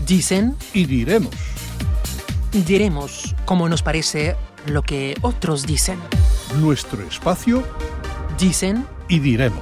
Dicen y diremos. Diremos como nos parece lo que otros dicen. Nuestro espacio. Dicen y diremos.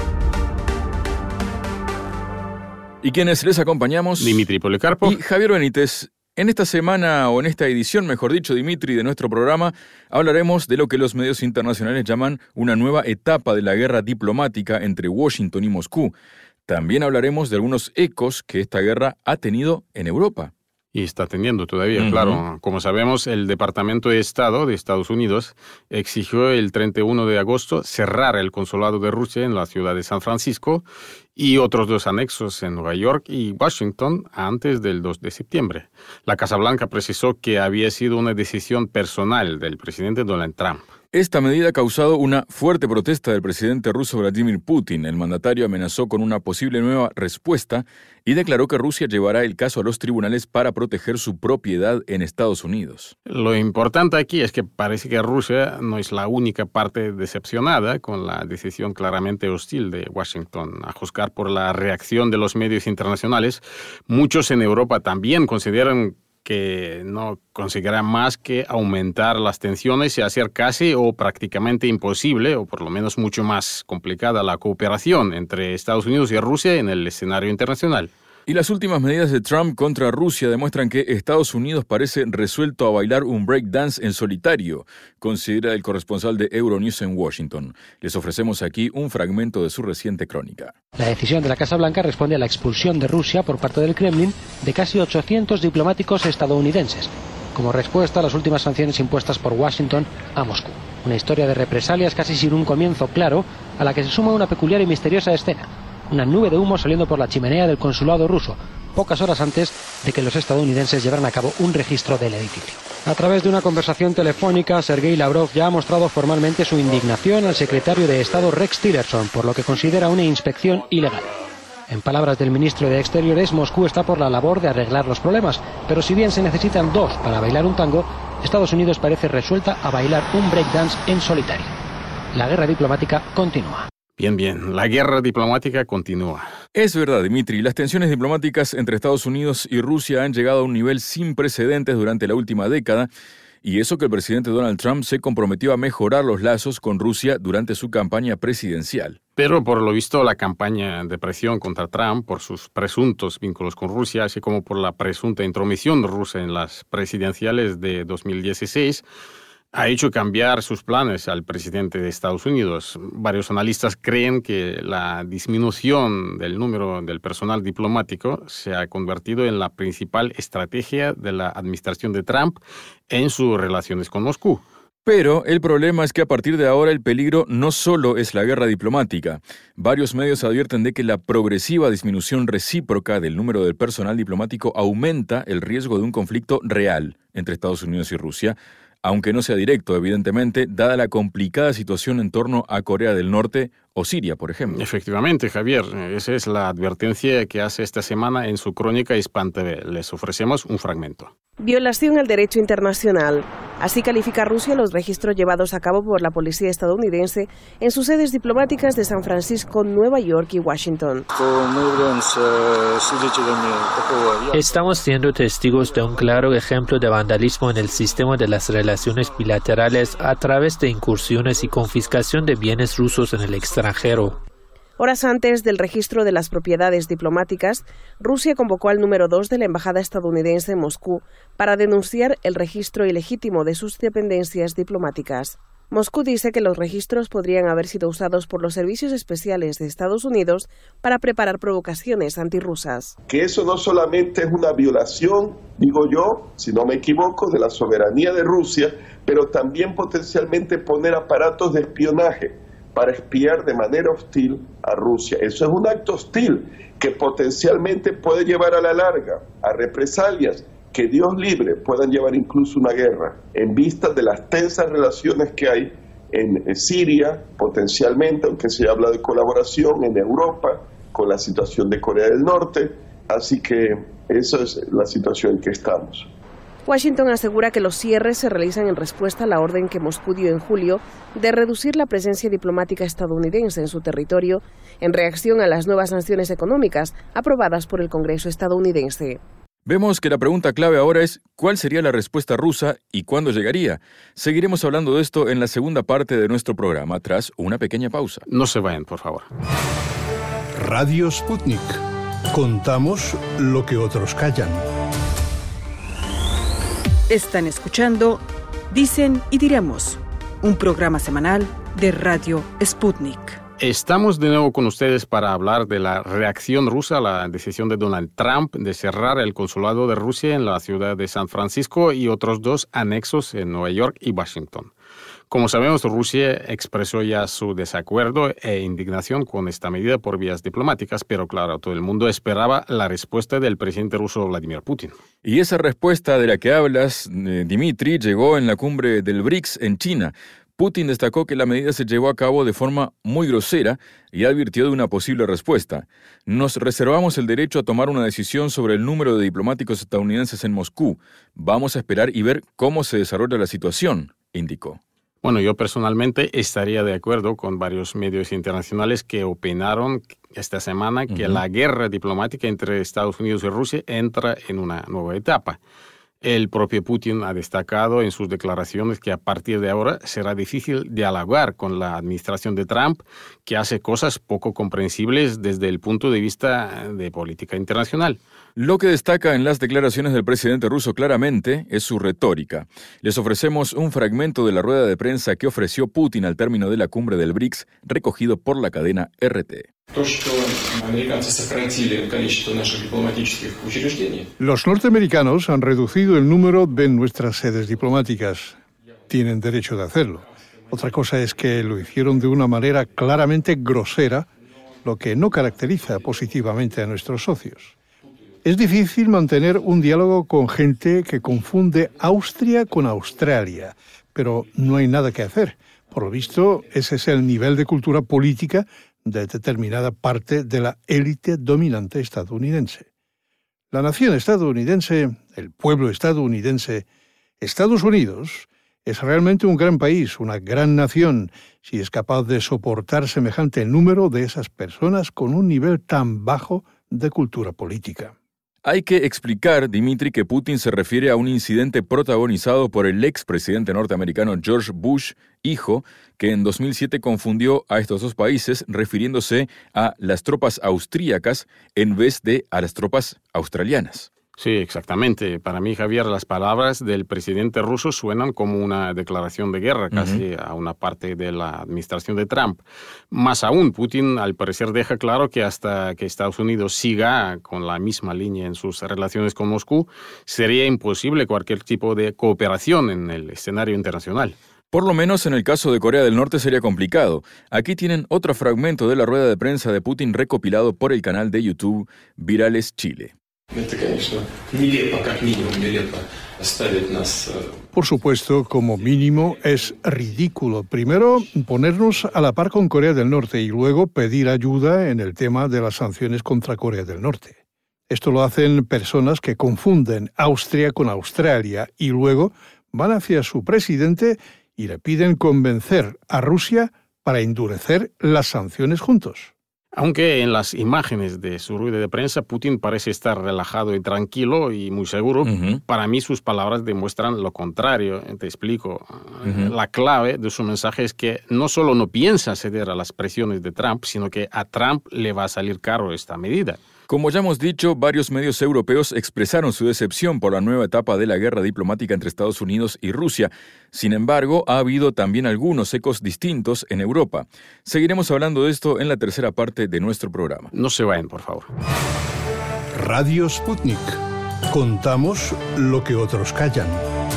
Y quienes les acompañamos, Dimitri Policarpo y Javier Benítez. En esta semana, o en esta edición, mejor dicho, Dimitri, de nuestro programa, hablaremos de lo que los medios internacionales llaman una nueva etapa de la guerra diplomática entre Washington y Moscú. También hablaremos de algunos ecos que esta guerra ha tenido en Europa. Y está teniendo todavía, claro. Como sabemos, el Departamento de Estado de Estados Unidos exigió el 31 de agosto cerrar el consulado de Rusia en la ciudad de San Francisco y otros 2 anexos en Nueva York y Washington antes del 2 de septiembre. La Casa Blanca precisó que había sido una decisión personal del presidente Donald Trump. Esta medida ha causado una fuerte protesta del presidente ruso Vladimir Putin. El mandatario amenazó con una posible nueva respuesta y declaró que Rusia llevará el caso a los tribunales para proteger su propiedad en Estados Unidos. Lo importante aquí es que parece que Rusia no es la única parte decepcionada con la decisión claramente hostil de Washington. A juzgar por la reacción de los medios internacionales, muchos en Europa también consideran que no conseguirá más que aumentar las tensiones y hacer casi o prácticamente imposible, o por lo menos mucho más complicada, la cooperación entre Estados Unidos y Rusia en el escenario internacional. Y las últimas medidas de Trump contra Rusia demuestran que Estados Unidos parece resuelto a bailar un breakdance en solitario, considera el corresponsal de Euronews en Washington. Les ofrecemos aquí un fragmento de su reciente crónica. La decisión de la Casa Blanca responde a la expulsión de Rusia por parte del Kremlin de casi 800 diplomáticos estadounidenses, como respuesta a las últimas sanciones impuestas por Washington a Moscú. Una historia de represalias casi sin un comienzo claro, a la que se suma una peculiar y misteriosa escena. Una nube de humo saliendo por la chimenea del consulado ruso, pocas horas antes de que los estadounidenses llevaran a cabo un registro del edificio. A través de una conversación telefónica, Sergei Lavrov ya ha mostrado formalmente su indignación al secretario de Estado Rex Tillerson por lo que considera una inspección ilegal. En palabras del ministro de Exteriores, Moscú está por la labor de arreglar los problemas, pero si bien se necesitan 2 para bailar un tango, Estados Unidos parece resuelta a bailar un breakdance en solitario. La guerra diplomática continúa. Bien, la guerra diplomática continúa. Es verdad, Dimitri, las tensiones diplomáticas entre Estados Unidos y Rusia han llegado a un nivel sin precedentes durante la última década, y eso que el presidente Donald Trump se comprometió a mejorar los lazos con Rusia durante su campaña presidencial. Pero por lo visto la campaña de presión contra Trump por sus presuntos vínculos con Rusia, así como por la presunta intromisión rusa en las presidenciales de 2016, ha hecho cambiar sus planes al presidente de Estados Unidos. Varios analistas creen que la disminución del número del personal diplomático se ha convertido en la principal estrategia de la administración de Trump en sus relaciones con Moscú. Pero el problema es que a partir de ahora el peligro no solo es la guerra diplomática. Varios medios advierten de que la progresiva disminución recíproca del número del personal diplomático aumenta el riesgo de un conflicto real entre Estados Unidos y Rusia, aunque no sea directo, evidentemente, dada la complicada situación en torno a Corea del Norte o Siria, por ejemplo. Efectivamente, Javier, esa es la advertencia que hace esta semana en su crónica Hispan TV. Les ofrecemos un fragmento. Violación al derecho internacional. Así califica Rusia los registros llevados a cabo por la policía estadounidense en sus sedes diplomáticas de San Francisco, Nueva York y Washington. Estamos siendo testigos de un claro ejemplo de vandalismo en el sistema de las relaciones bilaterales a través de incursiones y confiscación de bienes rusos en el extranjero. Horas antes del registro de las propiedades diplomáticas, Rusia convocó al número 2 de la embajada estadounidense en Moscú para denunciar el registro ilegítimo de sus dependencias diplomáticas. Moscú dice que los registros podrían haber sido usados por los servicios especiales de Estados Unidos para preparar provocaciones antirrusas. Que eso no solamente es una violación, digo yo, si no me equivoco, de la soberanía de Rusia, pero también potencialmente poner aparatos de espionaje para espiar de manera hostil a Rusia. Eso es un acto hostil que potencialmente puede llevar a la larga a represalias que Dios libre puedan llevar incluso una guerra, en vista de las tensas relaciones que hay en Siria, potencialmente, aunque se habla de colaboración en Europa, con la situación de Corea del Norte, así que esa es la situación en que estamos. Washington asegura que los cierres se realizan en respuesta a la orden que Moscú dio en julio de reducir la presencia diplomática estadounidense en su territorio en reacción a las nuevas sanciones económicas aprobadas por el Congreso estadounidense. Vemos que la pregunta clave ahora es ¿cuál sería la respuesta rusa y cuándo llegaría? Seguiremos hablando de esto en la segunda parte de nuestro programa, tras una pequeña pausa. No se vayan, por favor. Radio Sputnik. Contamos lo que otros callan. Están escuchando Dicen y Diremos, un programa semanal de Radio Sputnik. Estamos de nuevo con ustedes para hablar de la reacción rusa a la decisión de Donald Trump de cerrar el consulado de Rusia en la ciudad de San Francisco y otros 2 anexos en Nueva York y Washington. Como sabemos, Rusia expresó ya su desacuerdo e indignación con esta medida por vías diplomáticas, pero claro, todo el mundo esperaba la respuesta del presidente ruso Vladimir Putin. Y esa respuesta de la que hablas, Dmitry, llegó en la cumbre del BRICS en China. Putin destacó que la medida se llevó a cabo de forma muy grosera y advirtió de una posible respuesta. Nos reservamos el derecho a tomar una decisión sobre el número de diplomáticos estadounidenses en Moscú. Vamos a esperar y ver cómo se desarrolla la situación, indicó. Bueno, yo personalmente estaría de acuerdo con varios medios internacionales que opinaron esta semana que la guerra diplomática entre Estados Unidos y Rusia entra en una nueva etapa. El propio Putin ha destacado en sus declaraciones que a partir de ahora será difícil dialogar con la administración de Trump, que hace cosas poco comprensibles desde el punto de vista de política internacional. Lo que destaca en las declaraciones del presidente ruso claramente es su retórica. Les ofrecemos un fragmento de la rueda de prensa que ofreció Putin al término de la cumbre del BRICS, recogido por la cadena RT. Los norteamericanos han reducido el número de nuestras sedes diplomáticas. Tienen derecho de hacerlo. Otra cosa es que lo hicieron de una manera claramente grosera, lo que no caracteriza positivamente a nuestros socios. Es difícil mantener un diálogo con gente que confunde Austria con Australia, pero no hay nada que hacer. Por lo visto, ese es el nivel de cultura política de determinada parte de la élite dominante estadounidense. La nación estadounidense, el pueblo estadounidense, Estados Unidos, es realmente un gran país, una gran nación, si es capaz de soportar semejante número de esas personas con un nivel tan bajo de cultura política. Hay que explicar, Dmitry, que Putin se refiere a un incidente protagonizado por el expresidente norteamericano George Bush, hijo, que en 2007 confundió a estos 2 países refiriéndose a las tropas austríacas en vez de a las tropas australianas. Sí, exactamente. Para mí, Javier, las palabras del presidente ruso suenan como una declaración de guerra casi a una parte de la administración de Trump. Más aún, Putin al parecer deja claro que hasta que Estados Unidos siga con la misma línea en sus relaciones con Moscú, sería imposible cualquier tipo de cooperación en el escenario internacional. Por lo menos en el caso de Corea del Norte sería complicado. Aquí tienen otro fragmento de la rueda de prensa de Putin recopilado por el canal de YouTube Virales Chile. Por supuesto, como mínimo, es ridículo. Primero, ponernos a la par con Corea del Norte y luego pedir ayuda en el tema de las sanciones contra Corea del Norte. Esto lo hacen personas que confunden Austria con Australia y luego van hacia su presidente y le piden convencer a Rusia para endurecer las sanciones juntos. Aunque en las imágenes de su rueda de prensa Putin parece estar relajado y tranquilo y muy seguro, para mí sus palabras demuestran lo contrario. Te explico. La clave de su mensaje es que no solo no piensa ceder a las presiones de Trump, sino que a Trump le va a salir caro esta medida. Como ya hemos dicho, varios medios europeos expresaron su decepción por la nueva etapa de la guerra diplomática entre Estados Unidos y Rusia. Sin embargo, ha habido también algunos ecos distintos en Europa. Seguiremos hablando de esto en la tercera parte de nuestro programa. No se vayan, por favor. Radio Sputnik. Contamos lo que otros callan.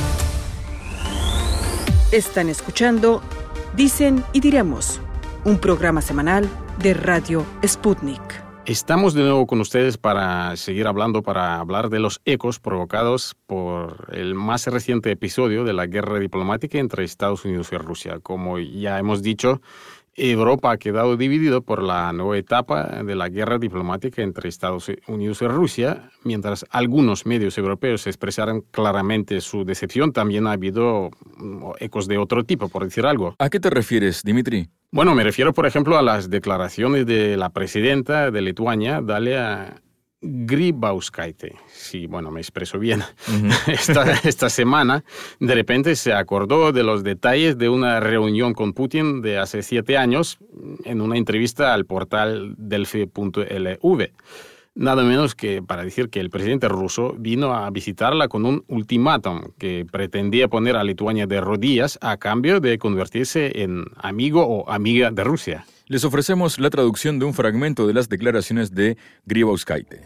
Están escuchando Dicen y Diremos, un programa semanal de Radio Sputnik. Estamos de nuevo con ustedes para seguir hablando, para hablar de los ecos provocados por el más reciente episodio de la guerra diplomática entre Estados Unidos y Rusia. Como ya hemos dicho, Europa ha quedado dividido por la nueva etapa de la guerra diplomática entre Estados Unidos y Rusia. Mientras algunos medios europeos expresaron claramente su decepción, también ha habido ecos de otro tipo, por decir algo. ¿A qué te refieres, Dmitry? Bueno, me refiero, por ejemplo, a las declaraciones de la presidenta de Lituania, Dalia Grybauskaite, sí, bueno, me expreso bien, esta semana de repente se acordó de los detalles de una reunión con Putin de hace 7 años en una entrevista al portal Delfi.lv. Nada menos que para decir que el presidente ruso vino a visitarla con un ultimátum que pretendía poner a Lituania de rodillas a cambio de convertirse en amigo o amiga de Rusia. Les ofrecemos la traducción de un fragmento de las declaraciones de Grybauskaite.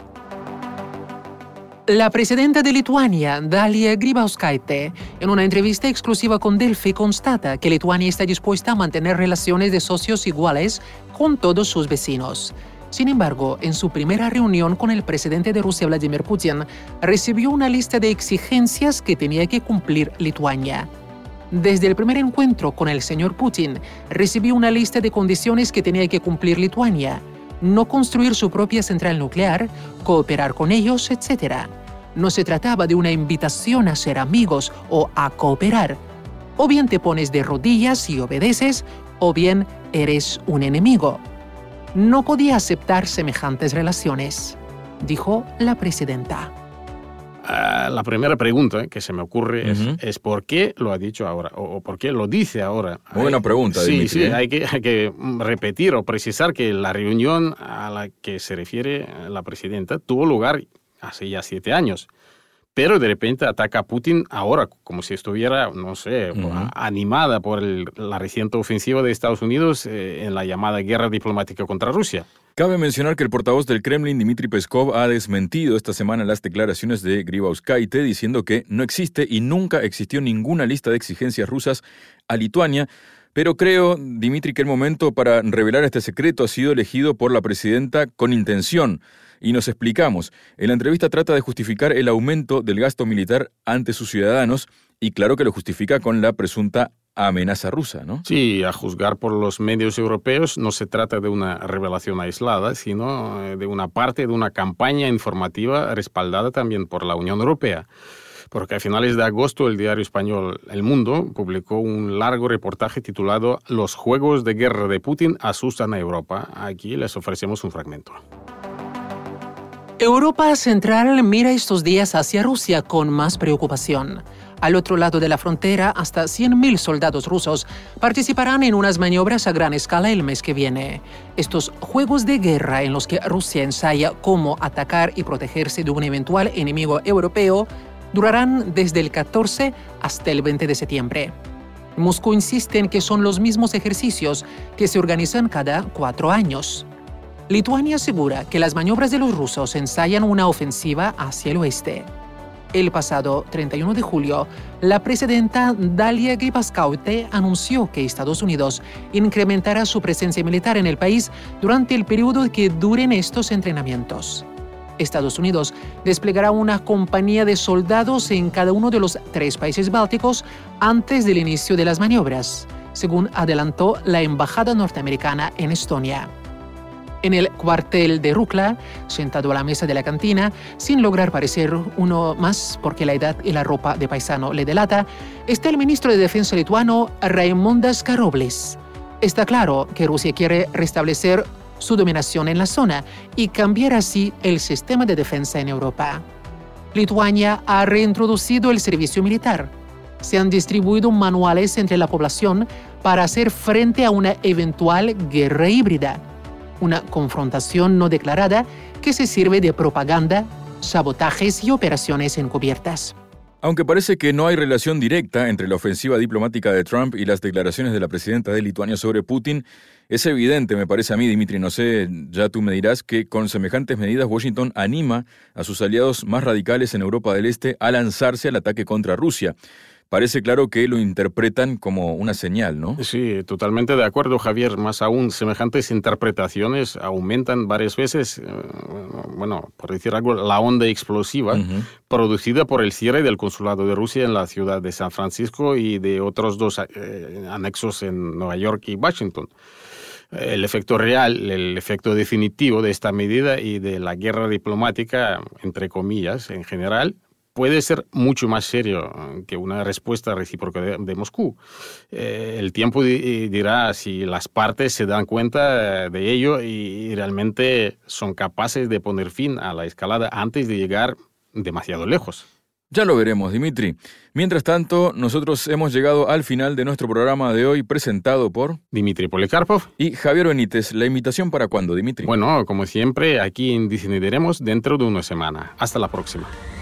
La presidenta de Lituania, Dalia Grybauskaite, en una entrevista exclusiva con Delfi, constata que Lituania está dispuesta a mantener relaciones de socios iguales con todos sus vecinos. Sin embargo, en su primera reunión con el presidente de Rusia, Vladimir Putin, recibió una lista de exigencias que tenía que cumplir Lituania. Desde el primer encuentro con el señor Putin, recibió una lista de condiciones que tenía que cumplir Lituania: no construir su propia central nuclear, cooperar con ellos, etc. No se trataba de una invitación a ser amigos o a cooperar. O bien te pones de rodillas y obedeces, o bien eres un enemigo. No podía aceptar semejantes relaciones, dijo la presidenta. La primera pregunta que se me ocurre es ¿por qué lo ha dicho ahora? ¿O por qué lo dice ahora? Muy buena pregunta, Dimitri. Sí, hay que repetir o precisar que la reunión a la que se refiere la presidenta tuvo lugar hace ya 7 años. Pero de repente ataca a Putin ahora, como si estuviera, no sé, animada por la reciente ofensiva de Estados Unidos en la llamada guerra diplomática contra Rusia. Cabe mencionar que el portavoz del Kremlin, Dmitry Peskov, ha desmentido esta semana las declaraciones de Grybauskaite, diciendo que no existe y nunca existió ninguna lista de exigencias rusas a Lituania. Pero creo, Dmitry, que el momento para revelar este secreto ha sido elegido por la presidenta con intención. Y nos explicamos. En la entrevista trata de justificar el aumento del gasto militar ante sus ciudadanos y claro que lo justifica con la presunta amenaza rusa, ¿no? Sí, a juzgar por los medios europeos no se trata de una revelación aislada, sino de una parte de una campaña informativa respaldada también por la Unión Europea. Porque a finales de agosto el diario español El Mundo publicó un largo reportaje titulado «Los juegos de guerra de Putin asustan a Europa». Aquí les ofrecemos un fragmento. Europa Central mira estos días hacia Rusia con más preocupación. Al otro lado de la frontera, hasta 100.000 soldados rusos participarán en unas maniobras a gran escala el mes que viene. Estos juegos de guerra en los que Rusia ensaya cómo atacar y protegerse de un eventual enemigo europeo durarán desde el 14 hasta el 20 de septiembre. Moscú insiste en que son los mismos ejercicios que se organizan cada 4 años. Lituania asegura que las maniobras de los rusos ensayan una ofensiva hacia el oeste. El pasado 31 de julio, la presidenta Dalia Grybauskaite anunció que Estados Unidos incrementará su presencia militar en el país durante el periodo que duren estos entrenamientos. Estados Unidos desplegará una compañía de soldados en cada uno de los 3 países bálticos antes del inicio de las maniobras, según adelantó la embajada norteamericana en Estonia. En el cuartel de Rukla, sentado a la mesa de la cantina, sin lograr parecer uno más porque la edad y la ropa de paisano le delata, está el ministro de Defensa lituano Raimundas Karoblis. Está claro que Rusia quiere restablecer su dominación en la zona y cambiar así el sistema de defensa en Europa. Lituania ha reintroducido el servicio militar. Se han distribuido manuales entre la población para hacer frente a una eventual guerra híbrida. Una confrontación no declarada que se sirve de propaganda, sabotajes y operaciones encubiertas. Aunque parece que no hay relación directa entre la ofensiva diplomática de Trump y las declaraciones de la presidenta de Lituania sobre Putin, es evidente, me parece a mí, Dimitri, no sé, ya tú me dirás, que con semejantes medidas Washington anima a sus aliados más radicales en Europa del Este a lanzarse al ataque contra Rusia. Parece claro que lo interpretan como una señal, ¿no? Sí, totalmente de acuerdo, Javier. Más aún, semejantes interpretaciones aumentan varias veces, por decir algo, la onda explosiva producida por el cierre del consulado de Rusia en la ciudad de San Francisco y de otros 2 anexos en Nueva York y Washington. El efecto real, el efecto definitivo de esta medida y de la guerra diplomática, entre comillas, en general, puede ser mucho más serio que una respuesta recíproca de Moscú. El tiempo dirá si las partes se dan cuenta de ello y realmente son capaces de poner fin a la escalada antes de llegar demasiado lejos. Ya lo veremos, Dmitry. Mientras tanto, nosotros hemos llegado al final de nuestro programa de hoy, presentado por Dmitry Polikarpov y Javier Benítez. ¿La invitación para cuándo, Dmitry? Bueno, como siempre, aquí en Dicen y Diremos dentro de una semana. Hasta la próxima.